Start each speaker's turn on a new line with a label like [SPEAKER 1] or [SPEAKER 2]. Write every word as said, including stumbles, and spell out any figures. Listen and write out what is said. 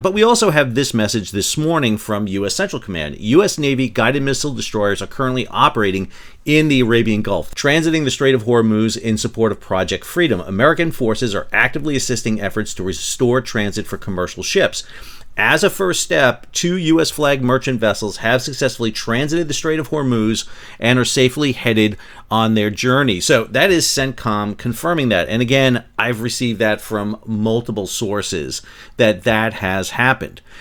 [SPEAKER 1] But we also have this message this morning from U S Central Command. U S Navy guided missile destroyers are currently operating in the Arabian Gulf, transiting the Strait of Hormuz in support of Project Freedom. American forces are actively assisting efforts to restore transit for commercial ships. As a first step, two U S flagged merchant vessels have successfully transited the Strait of Hormuz and are safely headed on their journey. So that is CENTCOM confirming that. And again, I've received that from multiple sources that that has happened.